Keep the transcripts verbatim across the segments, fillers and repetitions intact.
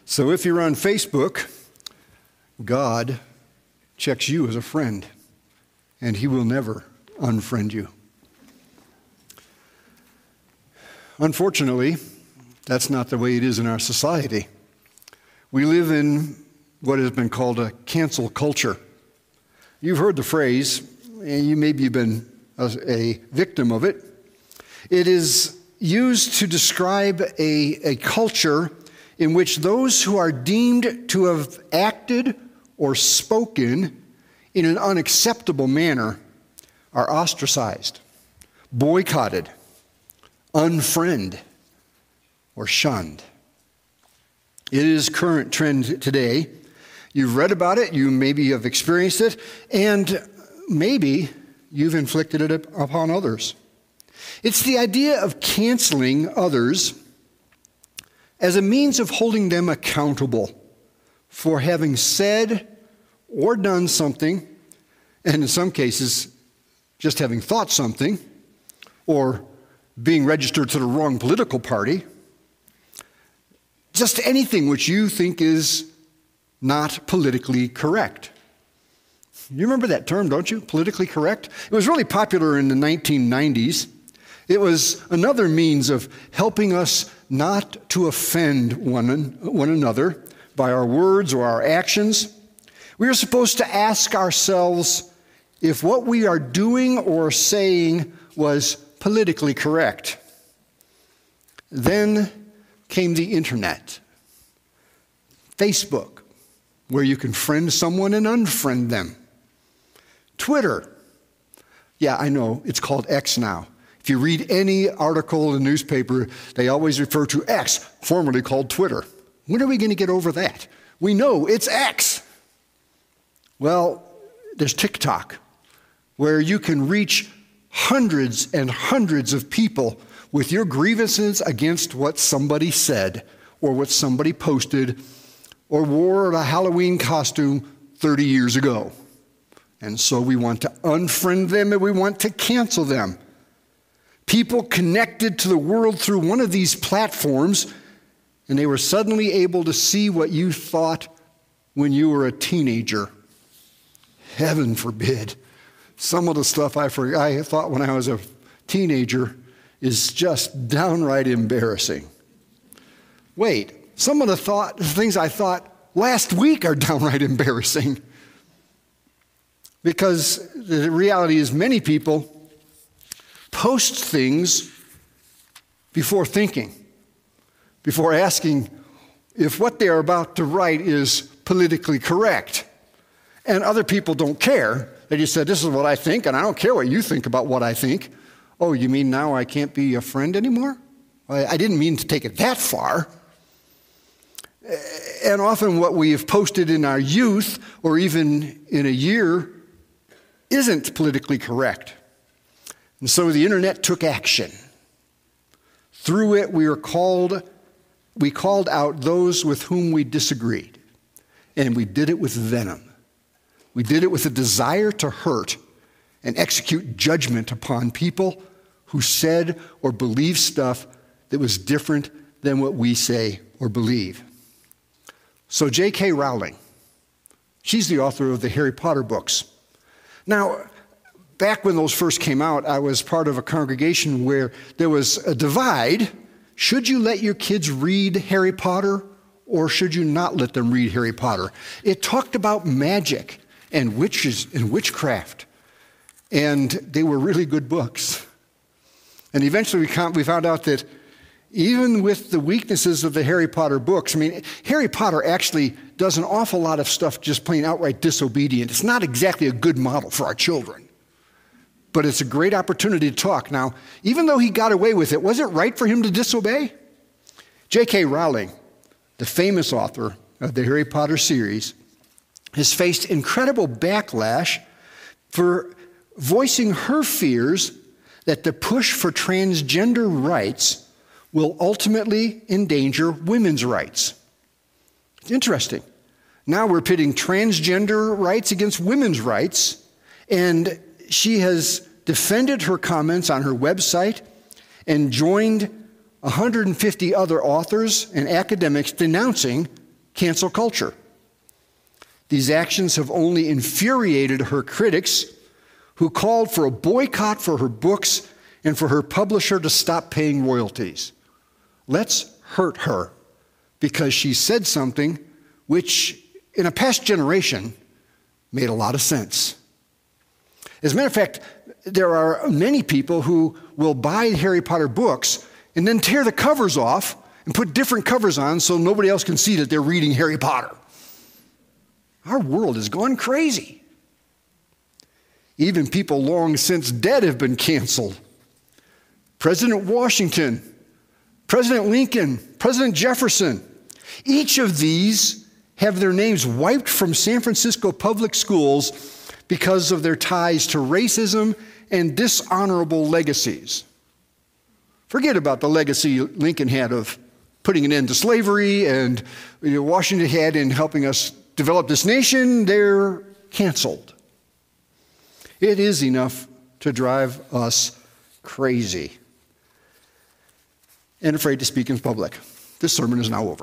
So if you're on Facebook, God checks you as a friend, and he will never unfriend you. Unfortunately, that's not the way it is in our society. We live in what has been called a cancel culture. You've heard the phrase, and you maybe you've been a, a victim of it. It is used to describe a, a culture in which those who are deemed to have acted or spoken in an unacceptable manner are ostracized, boycotted, unfriended, or shunned. It is current trend today. You've read about it, you maybe have experienced it, and maybe you've inflicted it upon others. It's the idea of canceling others as a means of holding them accountable for having said or done something, and in some cases, just having thought something, or being registered to the wrong political party, just anything which you think is not politically correct. You remember that term, don't you? Politically correct? It was really popular in the nineteen nineties. It was another means of helping us not to offend one, one another by our words or our actions. We are supposed to ask ourselves if what we are doing or saying was politically correct. Then came the internet, Facebook, where you can friend someone and unfriend them. Twitter, yeah, I know, it's called X now. If you read any article in the newspaper, they always refer to X, formerly called Twitter. When are we going to get over that? We know it's X. Well, there's TikTok, where you can reach hundreds and hundreds of people with your grievances against what somebody said or what somebody posted or wore a Halloween costume thirty years ago. And so we want to unfriend them and we want to cancel them. People connected to the world through one of these platforms, and they were suddenly able to see what you thought when you were a teenager. Heaven forbid. Some of the stuff I, for, I thought when I was a teenager is just downright embarrassing. Wait, some of the thought, the things I thought last week are downright embarrassing. Because the reality is many people post things before thinking, before asking if what they are about to write is politically correct. And other people don't care. They just said, this is what I think, and I don't care what you think about what I think. Oh, you mean now I can't be a friend anymore? I, I didn't mean to take it that far. And often what we have posted in our youth, or even in a year, isn't politically correct. And so the internet took action. Through it, we were called, we called out those with whom we disagreed. And we did it with venom. We did it with a desire to hurt and execute judgment upon people who said or believed stuff that was different than what we say or believe. So J K Rowling, she's the author of the Harry Potter books. Now, back when those first came out, I was part of a congregation where there was a divide. Should you let your kids read Harry Potter or should you not let them read Harry Potter? It talked about magic and witches and witchcraft. And they were really good books. And eventually we found out that even with the weaknesses of the Harry Potter books, I mean, Harry Potter actually does an awful lot of stuff just plain outright disobedient. It's not exactly a good model for our children. But it's a great opportunity to talk. Now, even though he got away with it, was it right for him to disobey? J K Rowling, the famous author of the Harry Potter series, has faced incredible backlash for voicing her fears that the push for transgender rights will ultimately endanger women's rights. It's interesting. Now we're pitting transgender rights against women's rights, and she has defended her comments on her website and joined one hundred fifty other authors and academics denouncing cancel culture. These actions have only infuriated her critics, who called for a boycott for her books and for her publisher to stop paying royalties. Let's hurt her because she said something which, in a past generation, made a lot of sense. As a matter of fact, there are many people who will buy Harry Potter books and then tear the covers off and put different covers on so nobody else can see that they're reading Harry Potter. Our world has gone crazy. Even people long since dead have been canceled. President Washington, President Lincoln, President Jefferson, each of these have their names wiped from San Francisco public schools because of their ties to racism and dishonorable legacies. Forget about the legacy Lincoln had of putting an end to slavery and you know, Washington had in helping us develop this nation. They're canceled. It is enough to drive us crazy and afraid to speak in public. This sermon is now over.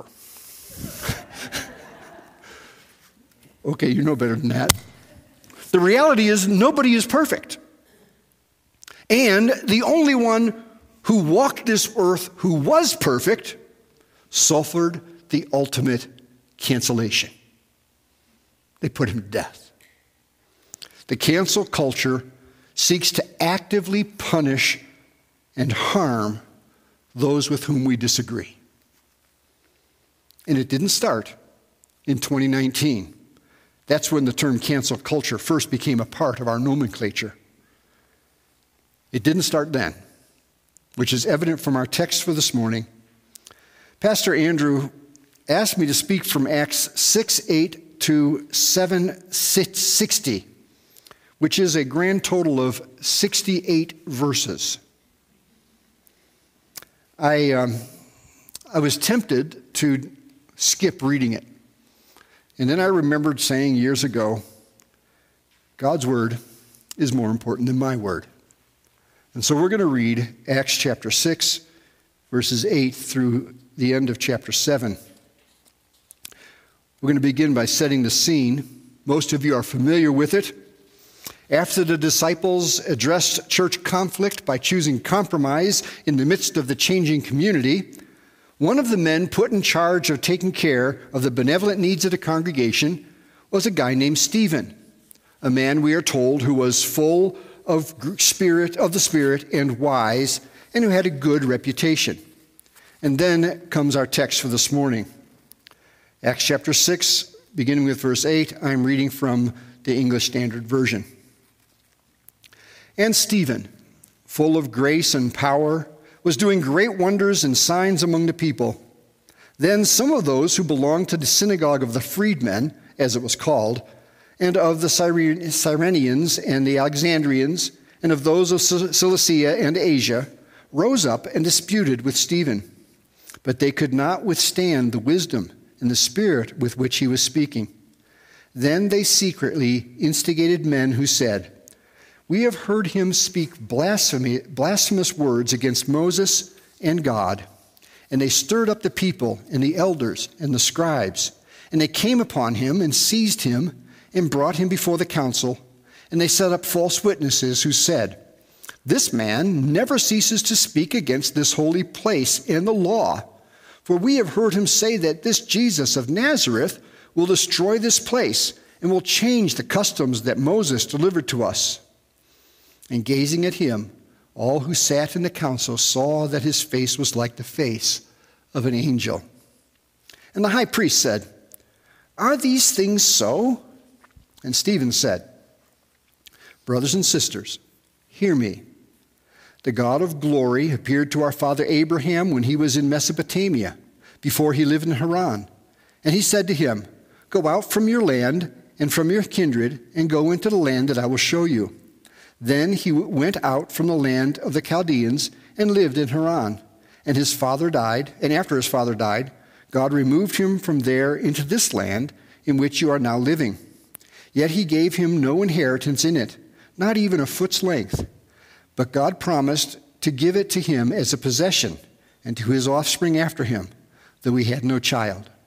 Okay, you know better than that. The reality is nobody is perfect. And the only one who walked this earth who was perfect suffered the ultimate cancellation. They put him to death. The cancel culture seeks to actively punish and harm those with whom we disagree. And it didn't start in twenty nineteen. That's when the term cancel culture first became a part of our nomenclature. It didn't start then, which is evident from our text for this morning. Pastor Andrew asked me to speak from Acts six eight to seven sixty, which is a grand total of sixty-eight verses. I, um, I was tempted to skip reading it. And then I remembered saying years ago, God's word is more important than my word. And so we're going to read Acts chapter six, verses eight through the end of chapter seven. We're going to begin by setting the scene. Most of you are familiar with it. After the disciples addressed church conflict by choosing compromise in the midst of the changing community, one of the men put in charge of taking care of the benevolent needs of the congregation was a guy named Stephen, a man, we are told, who was full of spirit of the Spirit and wise, and who had a good reputation. And then comes our text for this morning. Acts chapter six, beginning with verse eight, I'm reading from the English Standard Version. And Stephen, full of grace and power, was doing great wonders and signs among the people. Then some of those who belonged to the synagogue of the freedmen, as it was called, and of the Cyrenians and the Alexandrians, and of those of Cilicia and Asia, rose up and disputed with Stephen. But they could not withstand the wisdom and the spirit with which he was speaking. Then they secretly instigated men who said, "We have heard him speak blasphemy, blasphemous words against Moses and God." And they stirred up the people and the elders and the scribes. And they came upon him and seized him and brought him before the council. And they set up false witnesses who said, "This man never ceases to speak against this holy place and the law. For we have heard him say that this Jesus of Nazareth will destroy this place and will change the customs that Moses delivered to us." And gazing at him, all who sat in the council saw that his face was like the face of an angel. And the high priest said, "Are these things so?" And Stephen said, "Brothers and sisters, hear me. The God of glory appeared to our father Abraham when he was in Mesopotamia, before he lived in Haran. And he said to him, 'Go out from your land and from your kindred, and go into the land that I will show you.' Then he went out from the land of the Chaldeans and lived in Haran. And his father died, and after his father died, God removed him from there into this land in which you are now living. Yet he gave him no inheritance in it, not even a foot's length. But God promised to give it to him as a possession and to his offspring after him, though he had no child.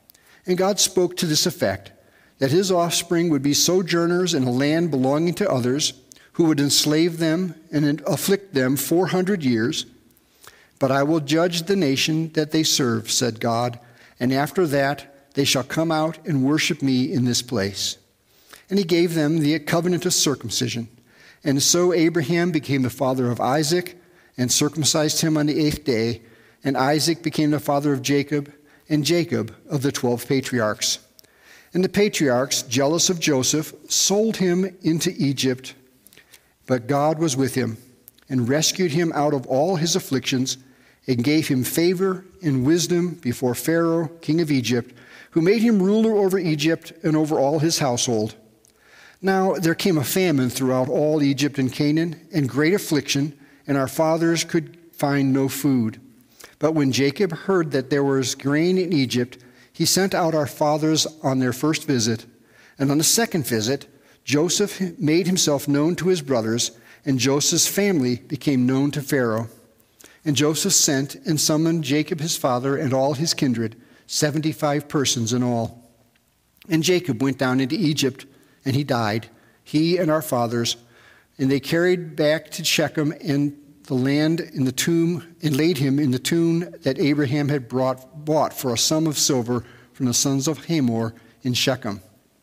And God spoke to this effect, that his offspring would be sojourners in a land belonging to others, who would enslave them and afflict them four hundred years. But I will judge the nation that they serve, said God, and after that they shall come out and worship me in this place. And he gave them the covenant of circumcision. And so Abraham became the father of Isaac, and circumcised him on the eighth day, and Isaac became the father of Jacob, and Jacob of the twelve patriarchs. And the patriarchs, jealous of Joseph, sold him into Egypt. But God was with him, and rescued him out of all his afflictions, and gave him favor and wisdom before Pharaoh, king of Egypt, who made him ruler over Egypt and over all his household. Now there came a famine throughout all Egypt and Canaan, and great affliction, and our fathers could find no food. But when Jacob heard that there was grain in Egypt, he sent out our fathers on their first visit. And on the second visit, Joseph made himself known to his brothers, and Joseph's family became known to Pharaoh. And Joseph sent and summoned Jacob his father and all his kindred, seventy-five persons in all. And Jacob went down into Egypt, and he died, he and our fathers. And they carried back to Shechem and the land in the tomb, and laid him in the tomb that Abraham had brought, bought for a sum of silver from the sons of Hamor in Shechem.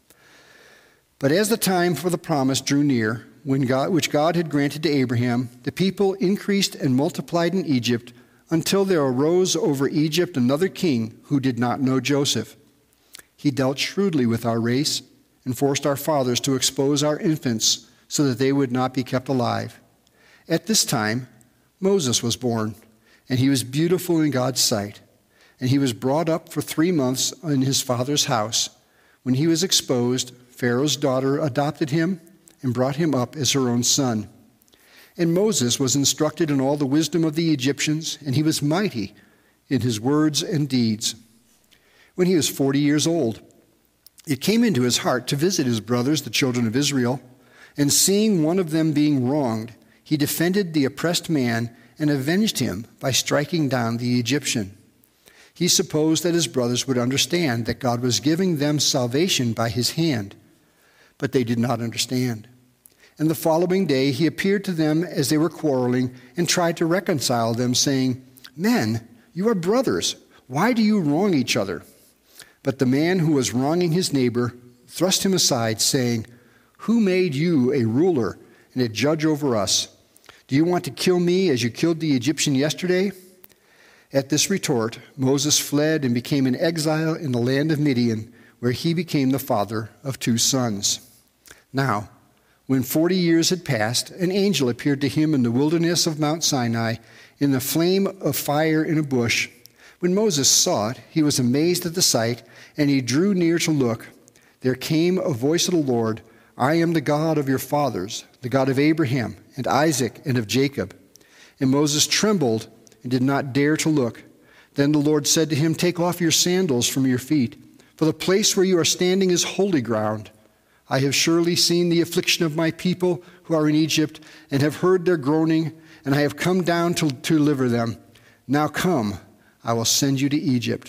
But as the time for the promise drew near, when God, which God had granted to Abraham, the people increased and multiplied in Egypt, until there arose over Egypt another king who did not know Joseph. He dealt shrewdly with our race, and forced our fathers to expose our infants, so that they would not be kept alive. At this time, Moses was born, and he was beautiful in God's sight. And he was brought up for three months in his father's house. When he was exposed, Pharaoh's daughter adopted him and brought him up as her own son. And Moses was instructed in all the wisdom of the Egyptians, and he was mighty in his words and deeds. When he was forty years old, it came into his heart to visit his brothers, the children of Israel, and seeing one of them being wronged, he defended the oppressed man and avenged him by striking down the Egyptian. He supposed that his brothers would understand that God was giving them salvation by his hand, but they did not understand. And the following day he appeared to them as they were quarreling and tried to reconcile them, saying, "Men, you are brothers. Why do you wrong each other?" But the man who was wronging his neighbor thrust him aside, saying, "Who made you a ruler and a judge over us? Do you want to kill me as you killed the Egyptian yesterday?" At this retort, Moses fled and became an exile in the land of Midian, where he became the father of two sons. Now, when forty years had passed, an angel appeared to him in the wilderness of Mount Sinai, in the flame of fire in a bush. When Moses saw it, he was amazed at the sight, and he drew near to look. There came a voice of the Lord, "I am the God of your fathers, the God of Abraham and Isaac and of Jacob." And Moses trembled and did not dare to look. Then the Lord said to him, "Take off your sandals from your feet, for the place where you are standing is holy ground. I have surely seen the affliction of my people who are in Egypt, and have heard their groaning, and I have come down to, to deliver them. Now come, I will send you to Egypt."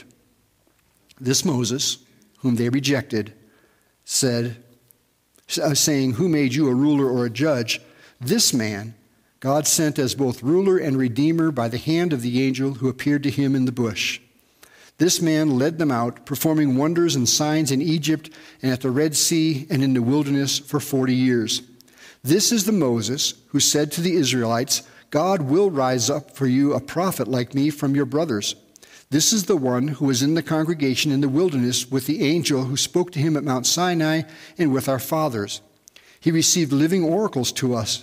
This Moses, whom they rejected, said, saying, "Who made you a ruler or a judge?" This man God sent as both ruler and redeemer by the hand of the angel who appeared to him in the bush. This man led them out, performing wonders and signs in Egypt and at the Red Sea and in the wilderness for forty years. This is the Moses who said to the Israelites, "God will rise up for you a prophet like me from your brothers." This is the one who was in the congregation in the wilderness with the angel who spoke to him at Mount Sinai and with our fathers. He received living oracles to us,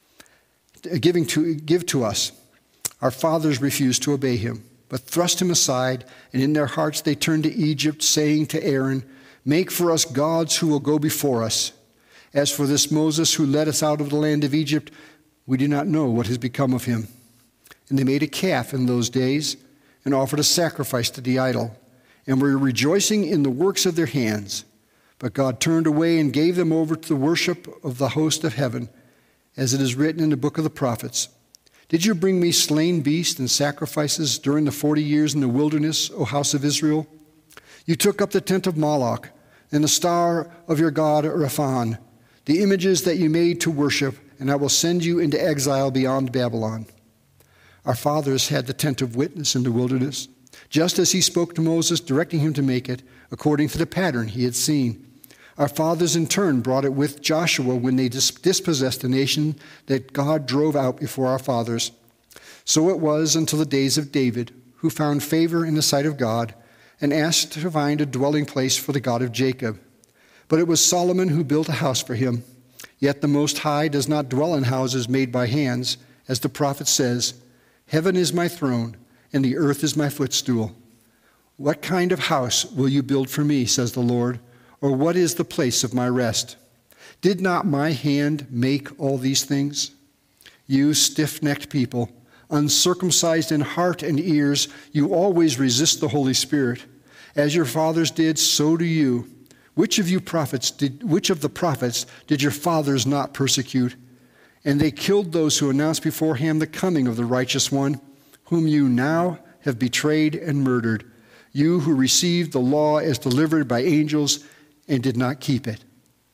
giving to give to us. Our fathers refused to obey him, but thrust him aside, and in their hearts they turned to Egypt, saying to Aaron, "Make for us gods who will go before us. As for this Moses who led us out of the land of Egypt, we do not know what has become of him." And they made a calf in those days and offered a sacrifice to the idol, and were rejoicing in the works of their hands. But God turned away and gave them over to the worship of the host of heaven, as it is written in the book of the prophets. "Did you bring me slain beasts and sacrifices during the forty years in the wilderness, O house of Israel? You took up the tent of Moloch and the star of your god Rephan, the images that you made to worship, and I will send you into exile beyond Babylon. Our fathers had the tent of witness in the wilderness, just as he spoke to Moses, directing him to make it according to the pattern he had seen. Our fathers in turn brought it with Joshua when they dispossessed the nation that God drove out before our fathers. So it was until the days of David, who found favor in the sight of God and asked to find a dwelling place for the God of Jacob. But it was Solomon who built a house for him. Yet the Most High does not dwell in houses made by hands, as the prophet says, "Heaven is my throne, and the earth is my footstool." What kind of house will you build for me, says the Lord, or what is the place of my rest? Did not my hand make all these things? You stiff-necked people, uncircumcised in heart and ears, you always resist the Holy Spirit. As your fathers did, so do you. Which of you prophets did, which of the prophets did your fathers not persecute? And they killed those who announced beforehand the coming of the righteous one, whom you now have betrayed and murdered, you who received the law as delivered by angels and did not keep it.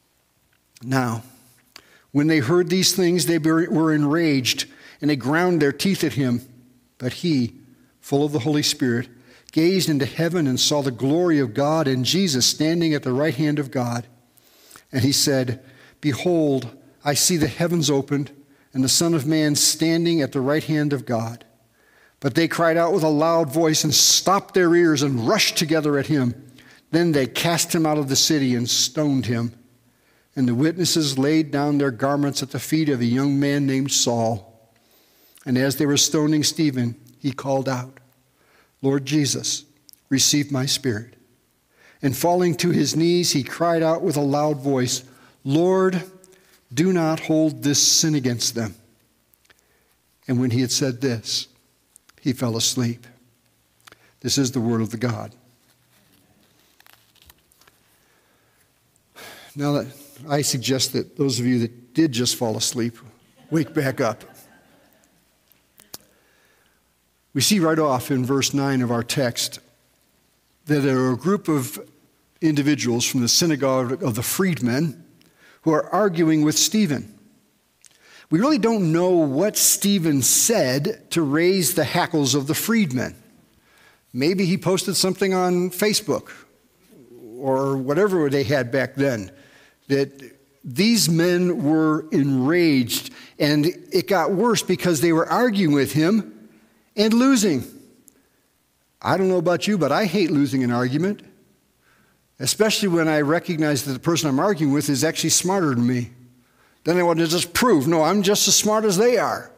Now, when they heard these things, they were enraged, and they ground their teeth at him. But he, full of the Holy Spirit, gazed into heaven and saw the glory of God and Jesus standing at the right hand of God. And he said, "Behold, I see the heavens opened, and the Son of Man standing at the right hand of God." But they cried out with a loud voice and stopped their ears and rushed together at him. Then they cast him out of the city and stoned him. And the witnesses laid down their garments at the feet of a young man named Saul. And as they were stoning Stephen, he called out, "Lord Jesus, receive my spirit." And falling to his knees, he cried out with a loud voice, "Lord, do not hold this sin against them." And when he had said this, he fell asleep. This is the word of the God. Now, that I suggest that those of you that did just fall asleep, wake back up. We see right off in verse nine of our text that there are a group of individuals from the synagogue of the freedmen who are arguing with Stephen. We really don't know what Stephen said to raise the hackles of the freedmen. Maybe he posted something on Facebook or whatever they had back then, that these men were enraged, and it got worse because they were arguing with him and losing. I don't know about you, but I hate losing an argument, especially when I recognize that the person I'm arguing with is actually smarter than me. Then I want to just prove, no, I'm just as smart as they are.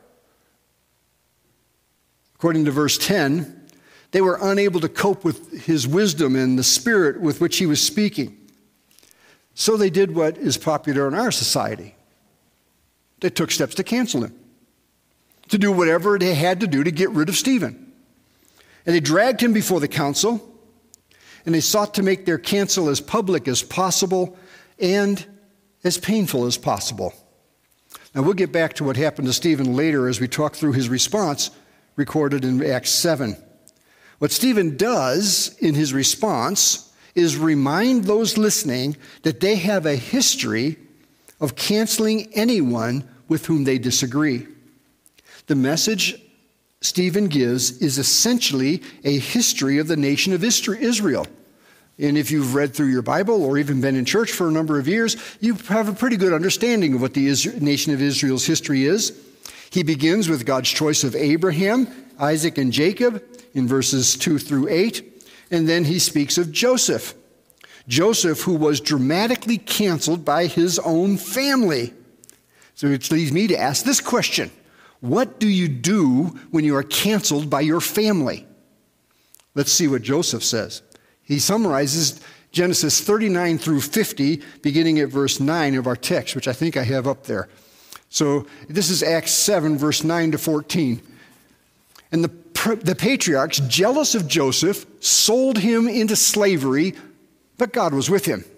According to verse ten, they were unable to cope with his wisdom and the spirit with which he was speaking. So they did what is popular in our society. They took steps to cancel him, to do whatever they had to do to get rid of Stephen. And they dragged him before the council, and they sought to make their cancel as public as possible and as painful as possible. Now, we'll get back to what happened to Stephen later as we talk through his response recorded in Acts seven. What Stephen does in his response is remind those listening that they have a history of canceling anyone with whom they disagree. The message Stephen gives is essentially a history of the nation of Israel. And if you've read through your Bible or even been in church for a number of years, you have a pretty good understanding of what the nation of Israel's history is. He begins with God's choice of Abraham, Isaac, and Jacob in verses two through eight. And then he speaks of Joseph. Joseph, who was dramatically canceled by his own family. So it leads me to ask this question. What do you do when you are canceled by your family? Let's see what Joseph says. He summarizes Genesis thirty-nine through fifty, beginning at verse nine of our text, which I think I have up there. So this is Acts seven, verse nine to fourteen. And the, the patriarchs, jealous of Joseph, sold him into slavery, but God was with him.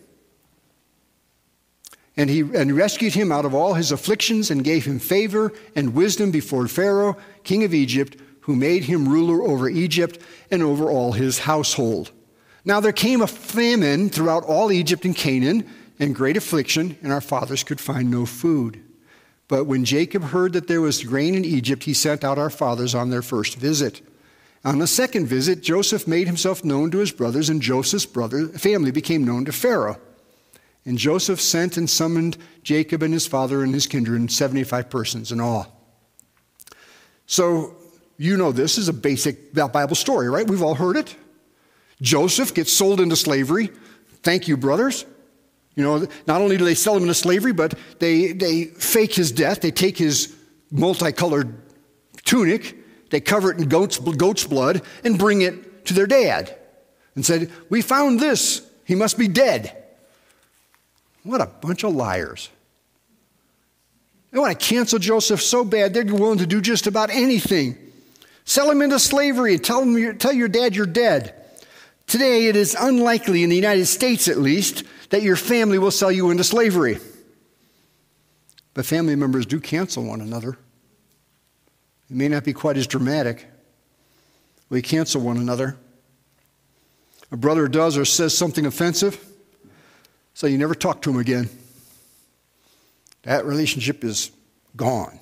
And he and rescued him out of all his afflictions and gave him favor and wisdom before Pharaoh, king of Egypt, who made him ruler over Egypt and over all his household. Now there came a famine throughout all Egypt and Canaan, and great affliction, and our fathers could find no food. But when Jacob heard that there was grain in Egypt, he sent out our fathers on their first visit. On the second visit, Joseph made himself known to his brothers, and Joseph's brother family became known to Pharaoh. And Joseph sent and summoned Jacob and his father and his kindred, seventy-five persons in all. So, you know this is a basic Bible story, right? We've all heard it. Joseph gets sold into slavery. Thank you, brothers. You know, not only do they sell him into slavery, but they, they fake his death. They take his multicolored tunic, they cover it in goat's, goat's blood, and bring it to their dad. And said, we found this. He must be dead. What a bunch of liars. They want to cancel Joseph so bad, they're willing to do just about anything. Sell him into slavery and tell him, tell your dad you're dead. Today, it is unlikely, in the United States at least, that your family will sell you into slavery. But family members do cancel one another. It may not be quite as dramatic. We cancel one another. A brother does or says something offensive, so you never talk to him again. That relationship is gone.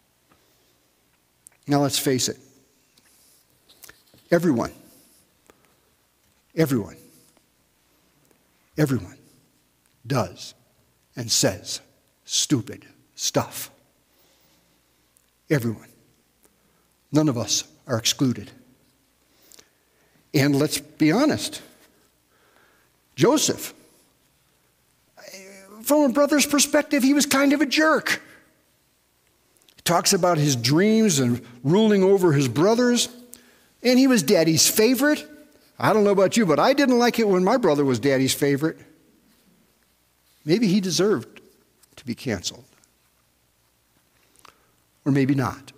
Now let's face it. Everyone, everyone, everyone does and says stupid stuff. Everyone. None of us are excluded. And let's be honest. Joseph, from a brother's perspective, he was kind of a jerk. He talks about his dreams and ruling over his brothers. And he was daddy's favorite. I don't know about you, but I didn't like it when my brother was daddy's favorite. Maybe he deserved to be canceled. Or maybe not.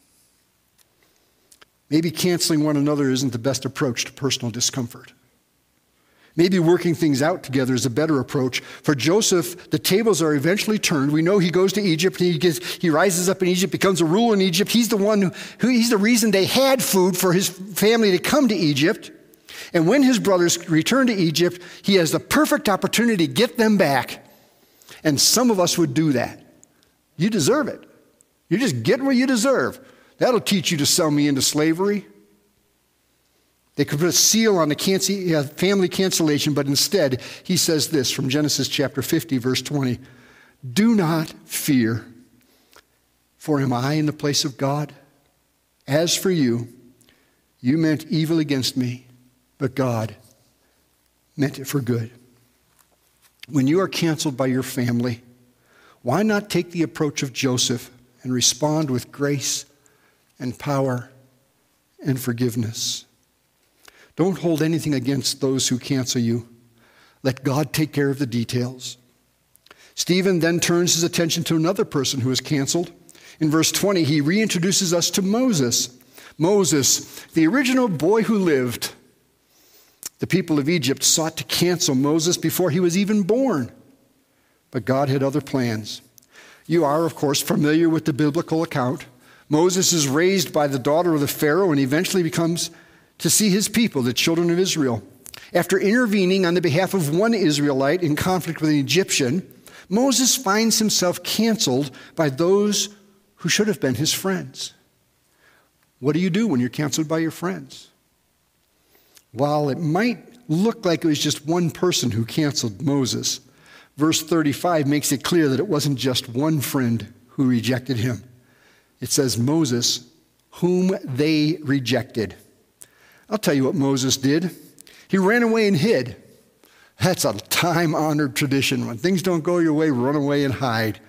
Maybe canceling one another isn't the best approach to personal discomfort. Maybe working things out together is a better approach. For Joseph, the tables are eventually turned. We know he goes to Egypt. He, gets, he rises up in Egypt, becomes a ruler in Egypt. He's the one who, who, he's the reason they had food for his family to come to Egypt. And when his brothers return to Egypt, he has the perfect opportunity to get them back. And some of us would do that. You deserve it. You just get what you deserve. That'll teach you to sell me into slavery. They could put a seal on the cancel, family cancellation, but instead he says this from Genesis chapter fifty, verse twenty. Do not fear, for am I in the place of God? As for you, you meant evil against me, but God meant it for good. When you are canceled by your family, why not take the approach of Joseph and respond with grace and power and forgiveness? Don't hold anything against those who cancel you. Let God take care of the details. Stephen then turns his attention to another person who is canceled. In verse twenty, he reintroduces us to Moses. Moses, the original boy who lived. The people of Egypt sought to cancel Moses before he was even born. But God had other plans. You are, of course, familiar with the biblical account. Moses is raised by the daughter of the Pharaoh and eventually becomes to see his people, the children of Israel. After intervening on the behalf of one Israelite in conflict with an Egyptian, Moses finds himself canceled by those who should have been his friends. What do you do when you're canceled by your friends? While it might look like it was just one person who canceled Moses, verse thirty-five makes it clear that it wasn't just one friend who rejected him. It says Moses, whom they rejected. I'll tell you what Moses did. He ran away and hid. That's a time-honored tradition. When things don't go your way, run away and hide.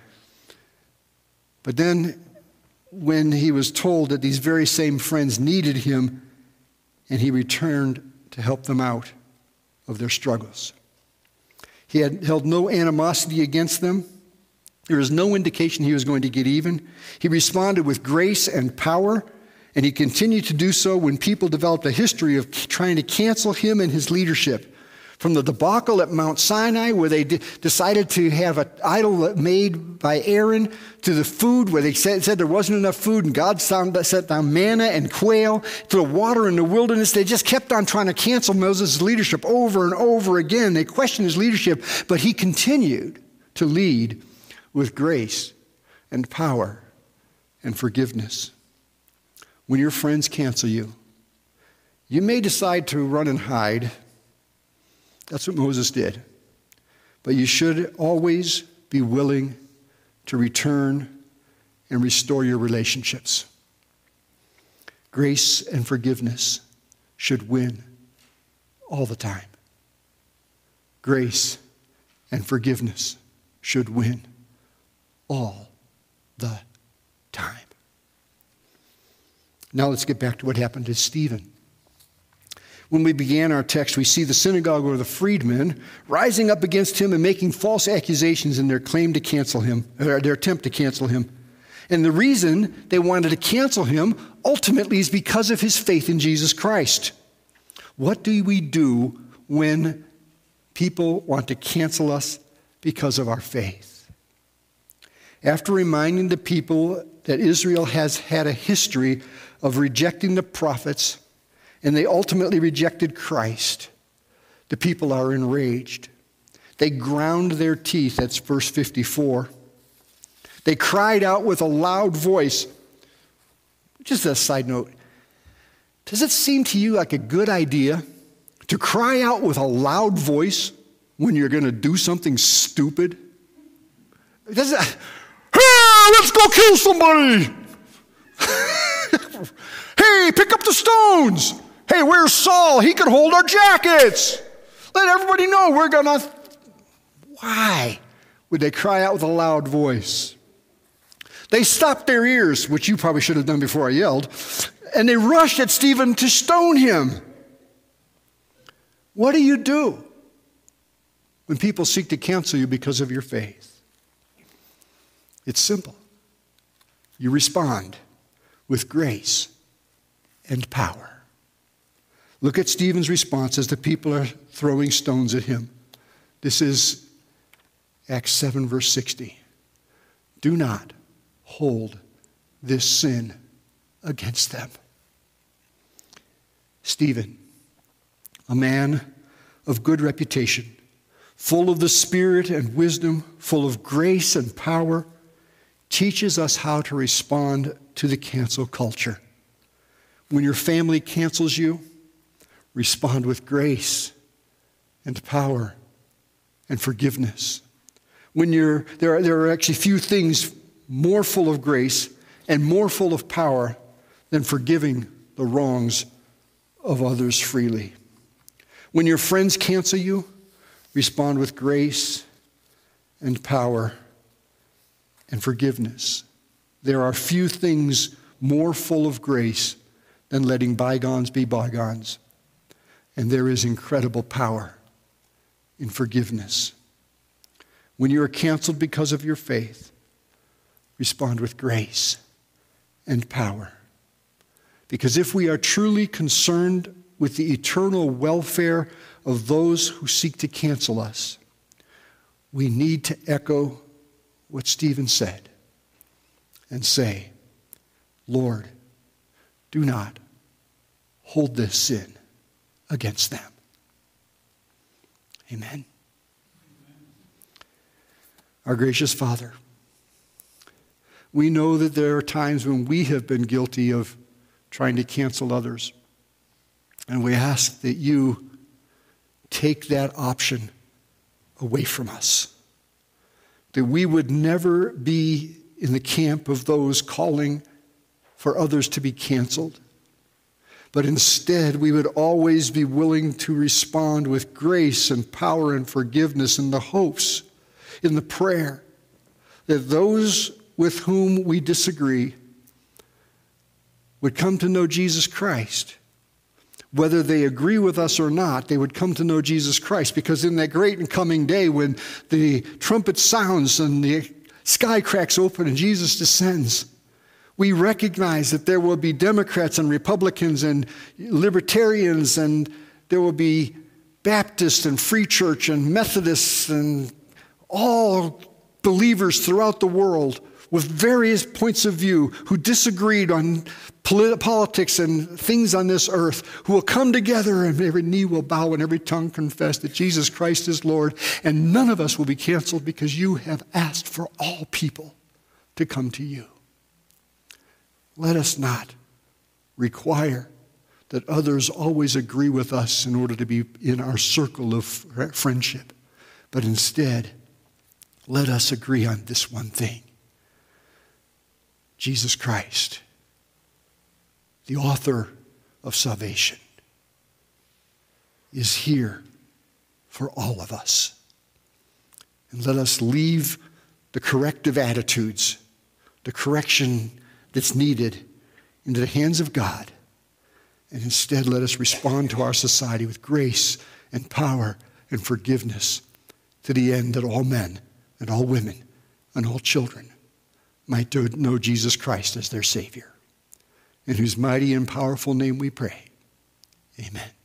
But then when he was told that these very same friends needed him, and he returned to help them out of their struggles. He had held no animosity against them. There is no indication he was going to get even. He responded with grace and power, and he continued to do so when people developed a history of trying to cancel him and his leadership. From the debacle at Mount Sinai, where they de- decided to have an idol made by Aaron, to the food, where they said, said there wasn't enough food, and God sent down manna and quail, to the water in the wilderness. They just kept on trying to cancel Moses' leadership over and over again. They questioned his leadership, but he continued to lead with grace and power and forgiveness. When your friends cancel you, you may decide to run and hide. That's what Moses did. But you should always be willing to return and restore your relationships. Grace and forgiveness should win all the time. Grace and forgiveness should win all the time. Now let's get back to what happened to Stephen. When we began our text, we see the synagogue or the freedmen rising up against him and making false accusations in their claim to cancel him, or their attempt to cancel him. And the reason they wanted to cancel him ultimately is because of his faith in Jesus Christ. What do we do when people want to cancel us because of our faith? After reminding the people that Israel has had a history of rejecting the prophets, and they ultimately rejected Christ, the people are enraged. They ground their teeth. That's verse fifty-four. They cried out with a loud voice. Just a side note. Does it seem to you like a good idea to cry out with a loud voice when you're going to do something stupid? Does it, hey, let's go kill somebody! Hey, pick up the stones! Hey, where's Saul? He can hold our jackets. Let everybody know we're going to... Why would they cry out with a loud voice? They stopped their ears, which you probably should have done before I yelled, and they rushed at Stephen to stone him. What do you do when people seek to cancel you because of your faith? It's simple. You respond with grace and power. Look at Stephen's response as the people are throwing stones at him. This is Acts seven, verse sixty. Do not hold this sin against them. Stephen, a man of good reputation, full of the Spirit and wisdom, full of grace and power, teaches us how to respond to the cancel culture. When your family cancels you, respond with grace and power and forgiveness. When you're, there are, there are actually few things more full of grace and more full of power than forgiving the wrongs of others freely. When your friends cancel you, respond with grace and power and forgiveness. There are few things more full of grace than letting bygones be bygones. And there is incredible power in forgiveness. When you are canceled because of your faith, respond with grace and power. Because if we are truly concerned with the eternal welfare of those who seek to cancel us, we need to echo what Stephen said and say, Lord, do not hold this sin against them. Amen. Our gracious Father, we know that there are times when we have been guilty of trying to cancel others. And we ask that you take that option away from us. That we would never be in the camp of those calling for others to be canceled. But instead, we would always be willing to respond with grace and power and forgiveness in the hopes, in the prayer, that those with whom we disagree would come to know Jesus Christ. Whether they agree with us or not, they would come to know Jesus Christ, because in that great and coming day when the trumpet sounds and the sky cracks open and Jesus descends, we recognize that there will be Democrats and Republicans and libertarians, and there will be Baptists and Free Church and Methodists and all believers throughout the world with various points of view who disagreed on polit- politics and things on this earth, who will come together and every knee will bow and every tongue confess that Jesus Christ is Lord, and none of us will be canceled because you have asked for all people to come to you. Let us not require that others always agree with us in order to be in our circle of friendship, but instead, let us agree on this one thing. Jesus Christ, the author of salvation, is here for all of us. And let us leave the corrective attitudes, the correction that's needed, into the hands of God. And instead, let us respond to our society with grace and power and forgiveness to the end that all men and all women and all children might know Jesus Christ as their Savior. In whose mighty and powerful name we pray. Amen.